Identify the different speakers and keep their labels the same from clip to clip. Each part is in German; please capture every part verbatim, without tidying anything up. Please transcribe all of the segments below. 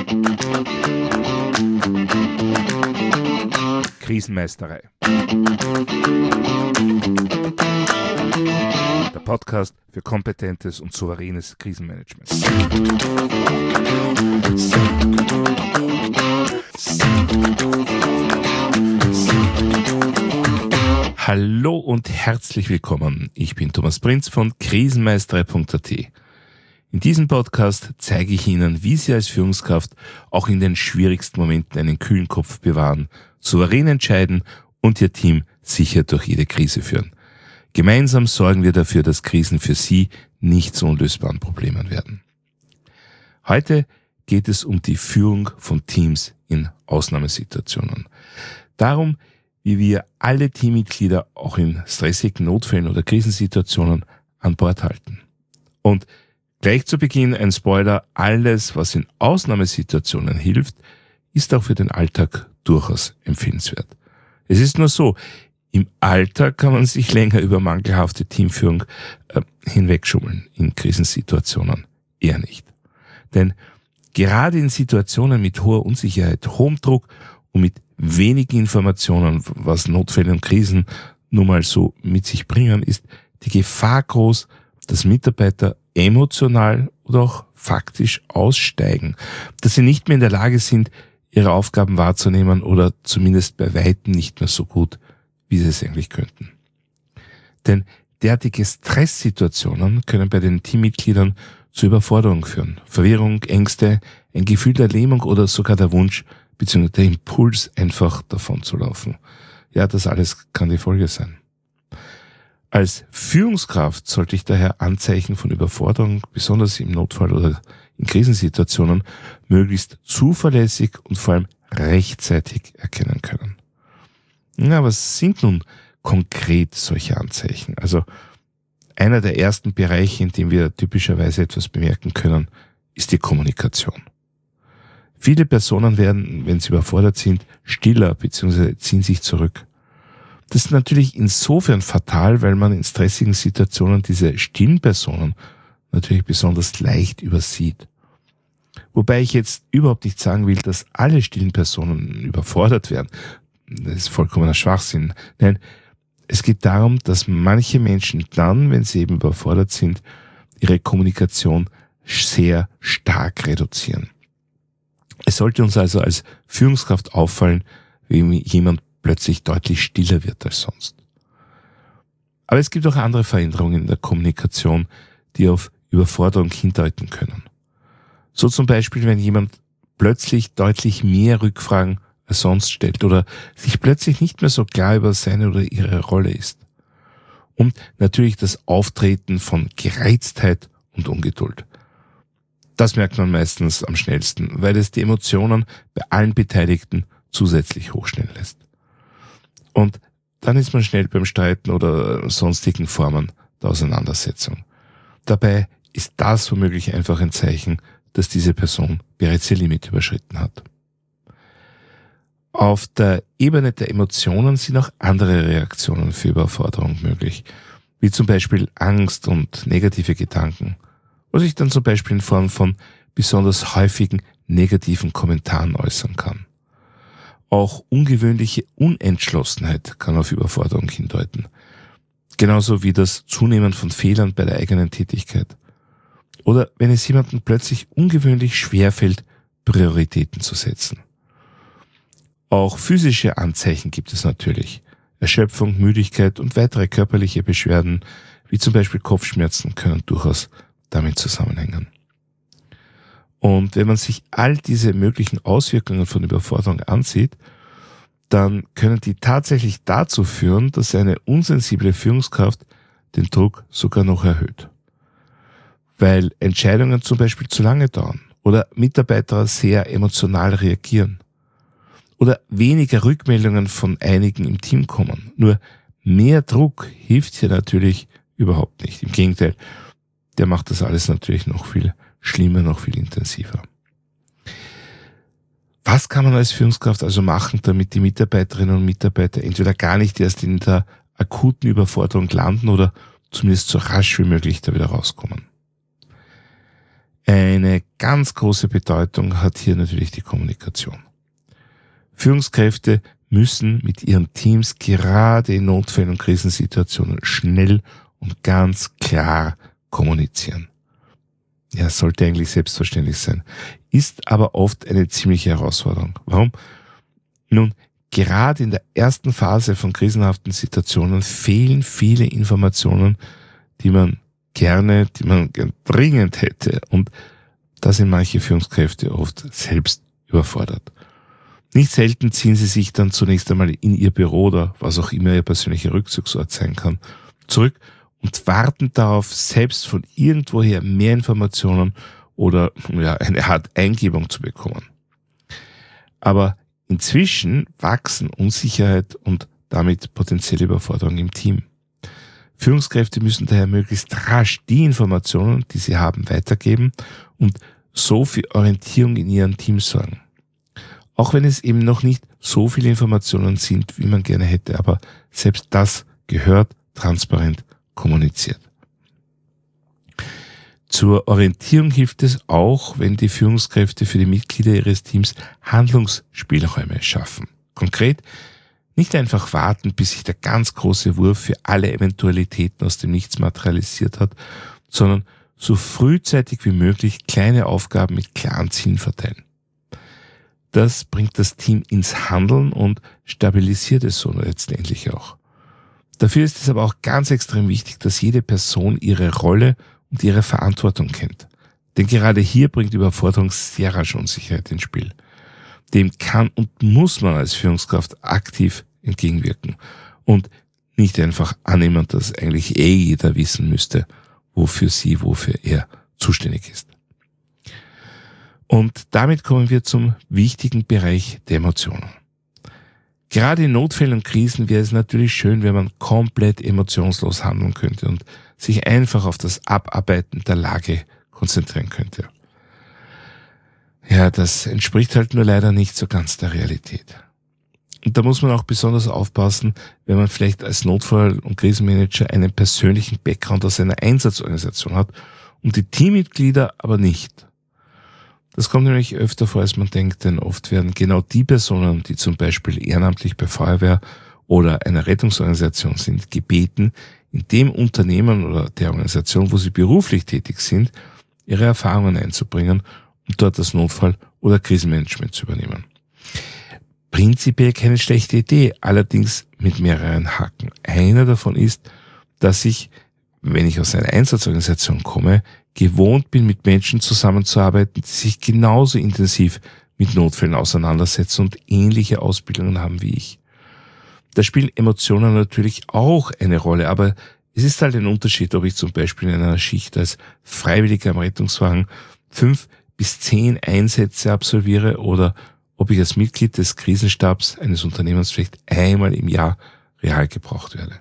Speaker 1: Krisenmeisterei. Der Podcast für kompetentes und souveränes Krisenmanagement. Hallo und herzlich willkommen. Ich bin Thomas Prinz von krisenmeisterei punkt a t. In diesem Podcast zeige ich Ihnen, wie Sie als Führungskraft auch in den schwierigsten Momenten einen kühlen Kopf bewahren, souverän entscheiden und Ihr Team sicher durch jede Krise führen. Gemeinsam sorgen wir dafür, dass Krisen für Sie nicht zu unlösbaren Problemen werden. Heute geht es um die Führung von Teams in Ausnahmesituationen. Darum, wie wir alle Teammitglieder auch in stressigen Notfällen oder Krisensituationen an Bord halten. Und gleich zu Beginn ein Spoiler: Alles, was in Ausnahmesituationen hilft, ist auch für den Alltag durchaus empfehlenswert. Es ist nur so, im Alltag kann man sich länger über mangelhafte Teamführung äh, hinwegschummeln, in Krisensituationen eher nicht. Denn gerade in Situationen mit hoher Unsicherheit, hohem Druck und mit wenigen Informationen, was Notfälle und Krisen nun mal so mit sich bringen, ist die Gefahr groß, dass Mitarbeiter emotional oder auch faktisch aussteigen, dass sie nicht mehr in der Lage sind, ihre Aufgaben wahrzunehmen oder zumindest bei Weitem nicht mehr so gut, wie sie es eigentlich könnten. Denn derartige Stresssituationen können bei den Teammitgliedern zu Überforderung führen, Verwirrung, Ängste, ein Gefühl der Lähmung oder sogar der Wunsch bzw. der Impuls, einfach davon zu laufen. Ja, das alles kann die Folge sein. Als Führungskraft sollte ich daher Anzeichen von Überforderung, besonders im Notfall oder in Krisensituationen, möglichst zuverlässig und vor allem rechtzeitig erkennen können. Ja, was sind nun konkret solche Anzeichen? Also einer der ersten Bereiche, in dem wir typischerweise etwas bemerken können, ist die Kommunikation. Viele Personen werden, wenn sie überfordert sind, stiller bzw. ziehen sich zurück. Das ist natürlich insofern fatal, weil man in stressigen Situationen diese stillen Personen natürlich besonders leicht übersieht. Wobei ich jetzt überhaupt nicht sagen will, dass alle stillen Personen überfordert werden. Das ist vollkommener Schwachsinn. Nein, es geht darum, dass manche Menschen dann, wenn sie eben überfordert sind, ihre Kommunikation sehr stark reduzieren. Es sollte uns also als Führungskraft auffallen, wenn jemand plötzlich deutlich stiller wird als sonst. Aber es gibt auch andere Veränderungen in der Kommunikation, die auf Überforderung hindeuten können. So zum Beispiel, wenn jemand plötzlich deutlich mehr Rückfragen als sonst stellt oder sich plötzlich nicht mehr so klar über seine oder ihre Rolle ist. Und natürlich das Auftreten von Gereiztheit und Ungeduld. Das merkt man meistens am schnellsten, weil es die Emotionen bei allen Beteiligten zusätzlich hochschnellen lässt. Und dann ist man schnell beim Streiten oder sonstigen Formen der Auseinandersetzung. Dabei ist das womöglich einfach ein Zeichen, dass diese Person bereits ihr Limit überschritten hat. Auf der Ebene der Emotionen sind auch andere Reaktionen für Überforderung möglich, wie zum Beispiel Angst und negative Gedanken, was sich dann zum Beispiel in Form von besonders häufigen negativen Kommentaren äußern kann. Auch ungewöhnliche Unentschlossenheit kann auf Überforderung hindeuten, genauso wie das Zunehmen von Fehlern bei der eigenen Tätigkeit. Oder wenn es jemandem plötzlich ungewöhnlich schwerfällt, Prioritäten zu setzen. Auch physische Anzeichen gibt es natürlich. Erschöpfung, Müdigkeit und weitere körperliche Beschwerden, wie zum Beispiel Kopfschmerzen, können durchaus damit zusammenhängen. Und wenn man sich all diese möglichen Auswirkungen von Überforderung ansieht, dann können die tatsächlich dazu führen, dass eine unsensible Führungskraft den Druck sogar noch erhöht. Weil Entscheidungen zum Beispiel zu lange dauern oder Mitarbeiter sehr emotional reagieren oder weniger Rückmeldungen von einigen im Team kommen. Nur mehr Druck hilft hier natürlich überhaupt nicht. Im Gegenteil, der macht das alles natürlich noch viel schlimmer, noch viel intensiver. Was kann man als Führungskraft also machen, damit die Mitarbeiterinnen und Mitarbeiter entweder gar nicht erst in der akuten Überforderung landen oder zumindest so rasch wie möglich da wieder rauskommen? Eine ganz große Bedeutung hat hier natürlich die Kommunikation. Führungskräfte müssen mit ihren Teams gerade in Notfällen und Krisensituationen schnell und ganz klar kommunizieren. Ja, sollte eigentlich selbstverständlich sein, ist aber oft eine ziemliche Herausforderung. Warum? Nun, gerade in der ersten Phase von krisenhaften Situationen fehlen viele Informationen, die man gerne, die man gern dringend hätte, und da sind manche Führungskräfte oft selbst überfordert. Nicht selten ziehen sie sich dann zunächst einmal in ihr Büro oder was auch immer ihr persönlicher Rückzugsort sein kann, zurück und warten darauf, selbst von irgendwoher mehr Informationen oder ja, eine Art Eingebung zu bekommen. Aber inzwischen wachsen Unsicherheit und damit potenzielle Überforderung im Team. Führungskräfte müssen daher möglichst rasch die Informationen, die sie haben, weitergeben und so für Orientierung in ihren Teams sorgen. Auch wenn es eben noch nicht so viele Informationen sind, wie man gerne hätte, aber selbst das gehört transparent kommuniziert. Zur Orientierung hilft es auch, wenn die Führungskräfte für die Mitglieder ihres Teams Handlungsspielräume schaffen. Konkret, nicht einfach warten, bis sich der ganz große Wurf für alle Eventualitäten aus dem Nichts materialisiert hat, sondern so frühzeitig wie möglich kleine Aufgaben mit klaren Zielen verteilen. Das bringt das Team ins Handeln und stabilisiert es so letztendlich auch. Dafür ist es aber auch ganz extrem wichtig, dass jede Person ihre Rolle und ihre Verantwortung kennt. Denn gerade hier bringt Überforderung sehr rasch Unsicherheit ins Spiel. Dem kann und muss man als Führungskraft aktiv entgegenwirken und nicht einfach annehmen, dass eigentlich eh jeder wissen müsste, wofür sie, wofür er zuständig ist. Und damit kommen wir zum wichtigen Bereich der Emotionen. Gerade in Notfällen und Krisen wäre es natürlich schön, wenn man komplett emotionslos handeln könnte und sich einfach auf das Abarbeiten der Lage konzentrieren könnte. Ja, das entspricht halt nur leider nicht so ganz der Realität. Und da muss man auch besonders aufpassen, wenn man vielleicht als Notfall- und Krisenmanager einen persönlichen Background aus einer Einsatzorganisation hat und die Teammitglieder aber nicht. Das kommt nämlich öfter vor, als man denkt, denn oft werden genau die Personen, die zum Beispiel ehrenamtlich bei Feuerwehr oder einer Rettungsorganisation sind, gebeten, in dem Unternehmen oder der Organisation, wo sie beruflich tätig sind, ihre Erfahrungen einzubringen und dort das Notfall- oder Krisenmanagement zu übernehmen. Prinzipiell keine schlechte Idee, allerdings mit mehreren Haken. Einer davon ist, dass ich, wenn ich aus einer Einsatzorganisation komme, gewohnt bin, mit Menschen zusammenzuarbeiten, die sich genauso intensiv mit Notfällen auseinandersetzen und ähnliche Ausbildungen haben wie ich. Da spielen Emotionen natürlich auch eine Rolle, aber es ist halt ein Unterschied, ob ich zum Beispiel in einer Schicht als Freiwilliger am Rettungswagen fünf bis zehn Einsätze absolviere oder ob ich als Mitglied des Krisenstabs eines Unternehmens vielleicht einmal im Jahr real gebraucht werde.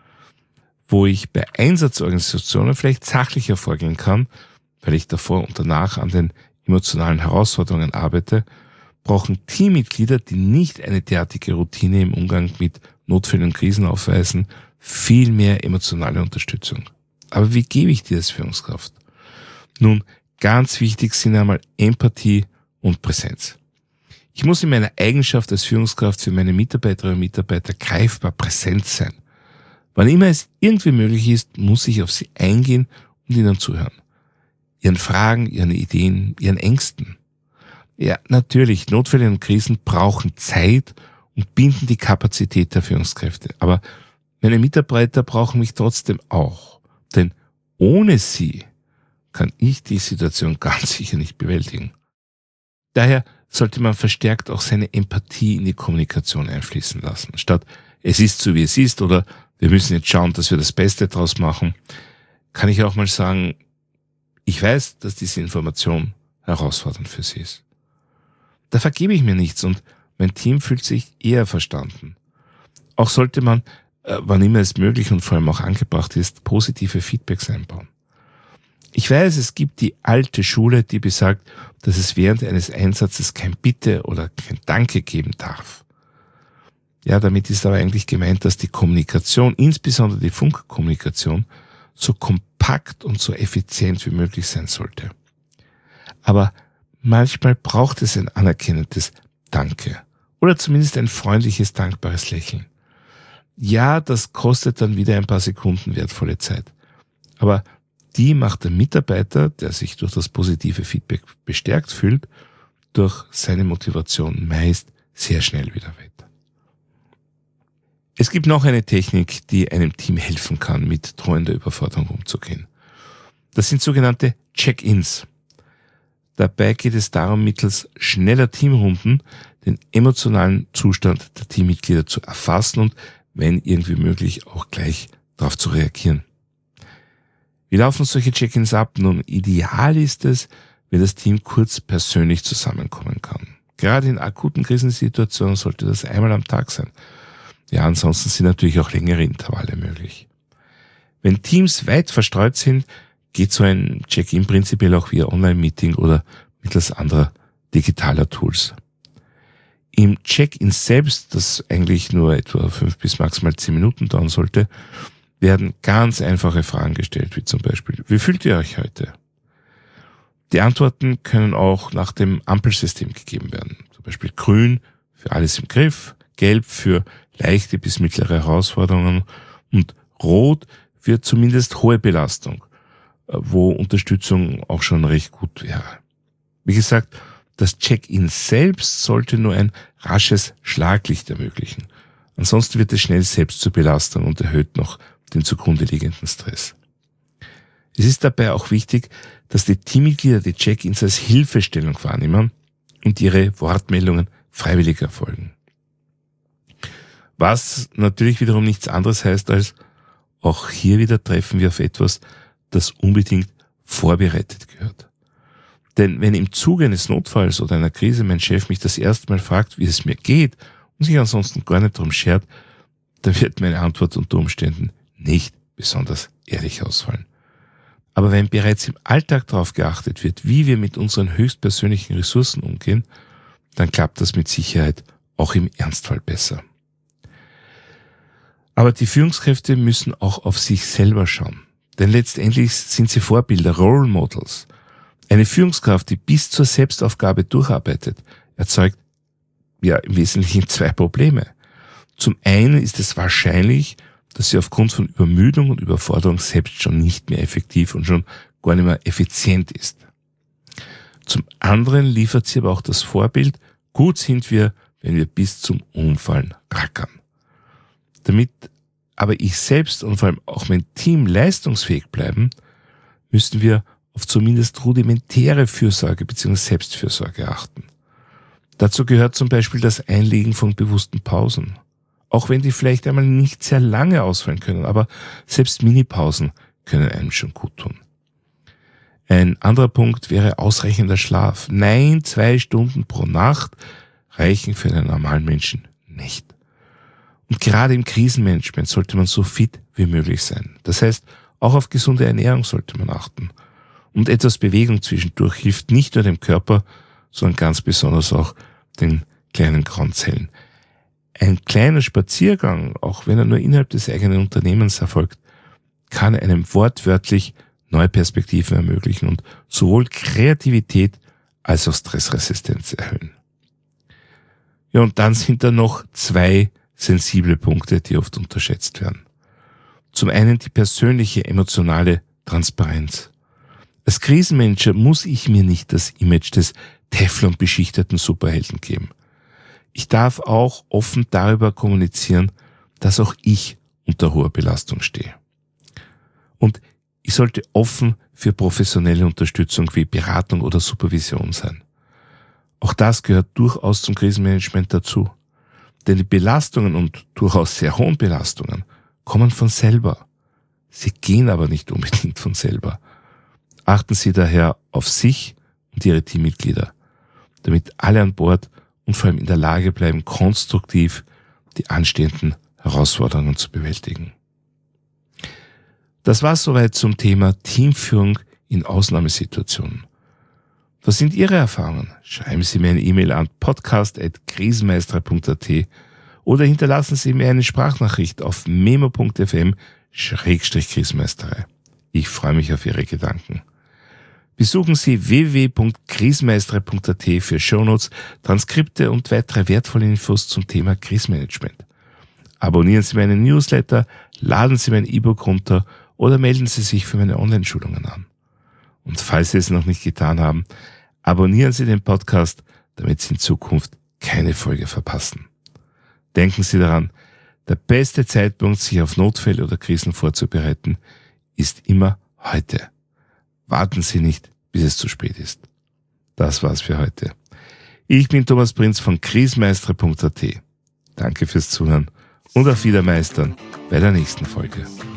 Speaker 1: Wo ich bei Einsatzorganisationen vielleicht sachlicher vorgehen kann, weil ich davor und danach an den emotionalen Herausforderungen arbeite, brauchen Teammitglieder, die nicht eine derartige Routine im Umgang mit Notfällen und Krisen aufweisen, viel mehr emotionale Unterstützung. Aber wie gebe ich dir als Führungskraft? Nun, ganz wichtig sind einmal Empathie und Präsenz. Ich muss in meiner Eigenschaft als Führungskraft für meine Mitarbeiterinnen und Mitarbeiter greifbar präsent sein. Wann immer es irgendwie möglich ist, muss ich auf sie eingehen und ihnen zuhören. Ihren Fragen, ihren Ideen, ihren Ängsten. Ja, natürlich, Notfälle und Krisen brauchen Zeit und binden die Kapazität der Führungskräfte. Aber meine Mitarbeiter brauchen mich trotzdem auch. Denn ohne sie kann ich die Situation ganz sicher nicht bewältigen. Daher sollte man verstärkt auch seine Empathie in die Kommunikation einfließen lassen. Statt es ist so wie es ist oder wir müssen jetzt schauen, dass wir das Beste draus machen, kann ich auch mal sagen, ich weiß, dass diese Information herausfordernd für Sie ist. Da vergebe ich mir nichts und mein Team fühlt sich eher verstanden. Auch sollte man, äh, wann immer es möglich und vor allem auch angebracht ist, positive Feedbacks einbauen. Ich weiß, es gibt die alte Schule, die besagt, dass es während eines Einsatzes kein Bitte oder kein Danke geben darf. Ja, damit ist aber eigentlich gemeint, dass die Kommunikation, insbesondere die Funkkommunikation, so kompakt und so effizient wie möglich sein sollte. Aber manchmal braucht es ein anerkennendes Danke oder zumindest ein freundliches, dankbares Lächeln. Ja, das kostet dann wieder ein paar Sekunden wertvolle Zeit. Aber die macht der Mitarbeiter, der sich durch das positive Feedback bestärkt fühlt, durch seine Motivation meist sehr schnell wieder wett. Es gibt noch eine Technik, die einem Team helfen kann, mit drohender Überforderung umzugehen. Das sind sogenannte Check-ins. Dabei geht es darum, mittels schneller Teamrunden den emotionalen Zustand der Teammitglieder zu erfassen und, wenn irgendwie möglich, auch gleich darauf zu reagieren. Wie laufen solche Check-ins ab? Nun, ideal ist es, wenn das Team kurz persönlich zusammenkommen kann. Gerade in akuten Krisensituationen sollte das einmal am Tag sein. Ja, ansonsten sind natürlich auch längere Intervalle möglich. Wenn Teams weit verstreut sind, geht so ein Check-in prinzipiell auch via Online-Meeting oder mittels anderer digitaler Tools. Im Check-in selbst, das eigentlich nur etwa fünf bis maximal zehn Minuten dauern sollte, werden ganz einfache Fragen gestellt, wie zum Beispiel: Wie fühlt ihr euch heute? Die Antworten können auch nach dem Ampelsystem gegeben werden. Zum Beispiel grün für alles im Griff, gelb für leichte bis mittlere Herausforderungen und rot für zumindest hohe Belastung, wo Unterstützung auch schon recht gut wäre. Wie gesagt, das Check-in selbst sollte nur ein rasches Schlaglicht ermöglichen. Ansonsten wird es schnell selbst zur Belastung und erhöht noch den zugrunde liegenden Stress. Es ist dabei auch wichtig, dass die Teammitglieder die Check-ins als Hilfestellung wahrnehmen und ihre Wortmeldungen freiwillig erfolgen. Was natürlich wiederum nichts anderes heißt als, auch hier wieder treffen wir auf etwas, das unbedingt vorbereitet gehört. Denn wenn im Zuge eines Notfalls oder einer Krise mein Chef mich das erste Mal fragt, wie es mir geht und sich ansonsten gar nicht darum schert, dann wird meine Antwort unter Umständen nicht besonders ehrlich ausfallen. Aber wenn bereits im Alltag darauf geachtet wird, wie wir mit unseren höchstpersönlichen Ressourcen umgehen, dann klappt das mit Sicherheit auch im Ernstfall besser. Aber die Führungskräfte müssen auch auf sich selber schauen. Denn letztendlich sind sie Vorbilder, Role Models. Eine Führungskraft, die bis zur Selbstaufgabe durcharbeitet, erzeugt ja im Wesentlichen zwei Probleme. Zum einen ist es wahrscheinlich, dass sie aufgrund von Übermüdung und Überforderung selbst schon nicht mehr effektiv und schon gar nicht mehr effizient ist. Zum anderen liefert sie aber auch das Vorbild, gut sind wir, wenn wir bis zum Umfallen rackern. Damit aber ich selbst und vor allem auch mein Team leistungsfähig bleiben, müssen wir auf zumindest rudimentäre Fürsorge bzw. Selbstfürsorge achten. Dazu gehört zum Beispiel das Einlegen von bewussten Pausen. Auch wenn die vielleicht einmal nicht sehr lange ausfallen können, aber selbst Minipausen können einem schon gut tun. Ein anderer Punkt wäre ausreichender Schlaf. Nein, zwei Stunden pro Nacht reichen für einen normalen Menschen nicht. Und gerade im Krisenmanagement sollte man so fit wie möglich sein. Das heißt, auch auf gesunde Ernährung sollte man achten. Und etwas Bewegung zwischendurch hilft nicht nur dem Körper, sondern ganz besonders auch den kleinen grauen Zellen. Ein kleiner Spaziergang, auch wenn er nur innerhalb des eigenen Unternehmens erfolgt, kann einem wortwörtlich neue Perspektiven ermöglichen und sowohl Kreativität als auch Stressresistenz erhöhen. Ja, und dann sind da noch zwei sensible Punkte, die oft unterschätzt werden. Zum einen die persönliche emotionale Transparenz. Als Krisenmanager muss ich mir nicht das Image des Teflon-beschichteten Superhelden geben. Ich darf auch offen darüber kommunizieren, dass auch ich unter hoher Belastung stehe. Und ich sollte offen für professionelle Unterstützung wie Beratung oder Supervision sein. Auch das gehört durchaus zum Krisenmanagement dazu. Denn die Belastungen und durchaus sehr hohen Belastungen kommen von selber. Sie gehen aber nicht unbedingt von selber. Achten Sie daher auf sich und Ihre Teammitglieder, damit alle an Bord und vor allem in der Lage bleiben, konstruktiv die anstehenden Herausforderungen zu bewältigen. Das war soweit zum Thema Teamführung in Ausnahmesituationen. Was sind Ihre Erfahrungen? Schreiben Sie mir eine E-Mail an podcast at krisenmeister punkt a t oder hinterlassen Sie mir eine Sprachnachricht auf memo punkt f m schrägstrich krisenmeisterei. Ich freue mich auf Ihre Gedanken. Besuchen Sie w w w punkt krisenmeistere punkt a t für Shownotes, Transkripte und weitere wertvolle Infos zum Thema Krisenmanagement. Abonnieren Sie meinen Newsletter, laden Sie mein E-Book runter oder melden Sie sich für meine Online-Schulungen an. Und falls Sie es noch nicht getan haben, abonnieren Sie den Podcast, damit Sie in Zukunft keine Folge verpassen. Denken Sie daran, der beste Zeitpunkt, sich auf Notfälle oder Krisen vorzubereiten, ist immer heute. Warten Sie nicht, bis es zu spät ist. Das war's für heute. Ich bin Thomas Prinz von krisenmeistere punkt a t. Danke fürs Zuhören und auf Wiedermeistern bei der nächsten Folge.